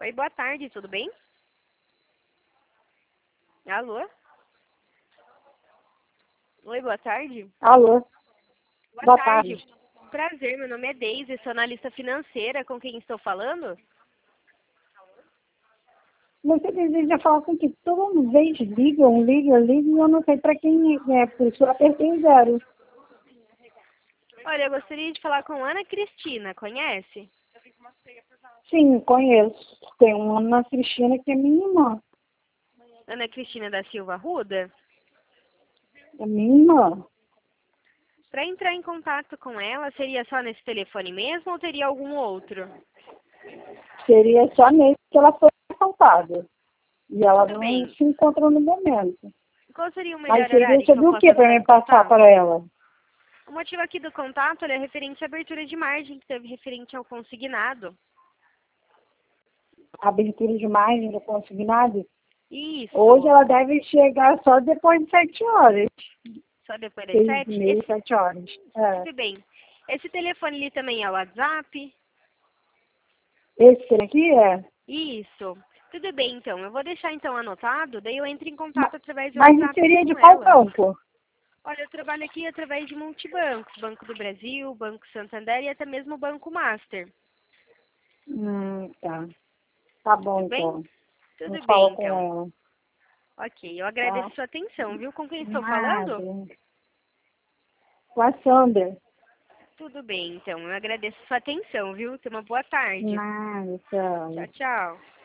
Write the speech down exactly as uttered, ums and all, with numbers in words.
Oi, boa tarde, tudo bem? Alô? Oi, boa tarde. Alô? Boa, Boa tarde. tarde. Prazer, meu nome é Deise, sou analista financeira. Com quem estou falando? Você deseja falar com que toda vez ligam, ligam, ligam, e eu não sei para quem é, por isso eu apertei zero. Olha, eu gostaria de falar com Ana Cristina, conhece? Sim, conheço. Tem uma Ana Cristina que é minha irmã. Ana Cristina da Silva Arruda? É minha irmã. Para entrar em contato com ela, seria só nesse telefone mesmo ou teria algum outro? Seria só nesse que ela foi assaltada. E ela Tudo não bem. se encontra no momento. Qual seria o Mas melhor seria horário que eu sobre o possa que para entrar em me passar contato? para ela? O motivo aqui do contato é referente à abertura de margem, que teve referente ao consignado. Abertura de margem do consignado? Isso. Hoje ela deve chegar só depois de sete horas. Só depois das Seis e sete? meia, Esse... sete horas. É. Tudo bem. Esse telefone ali também é o WhatsApp? Esse aqui é. Isso. Tudo bem, então. Eu vou deixar então anotado, daí eu entro em Ma- contato através do Mas WhatsApp aqui seria de com qual ela. banco? Olha, eu trabalho aqui através de multibancos, Banco do Brasil, Banco Santander e até mesmo o Banco Master. Hum, tá. Tá bom, Tudo bem? então. Não Tudo bem, fala com então. ela, Ok, eu agradeço tá? a sua atenção, viu? Com quem estou Nada. falando? Com a Sandra. Tudo bem, então. Eu agradeço a sua atenção, viu? Tenha uma boa tarde. Nada, tchau. Tchau, tchau.